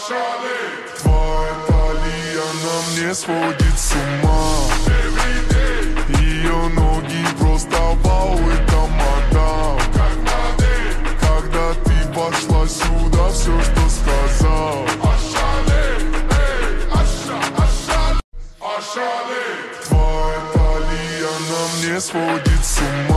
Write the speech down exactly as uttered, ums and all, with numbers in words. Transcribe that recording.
Твоя талия на мне сводит с ума. Ее ноги просто вау, это мадам. Когда ты вошла сюда, все, что сказал. Твоя талия на мне сводит с ума.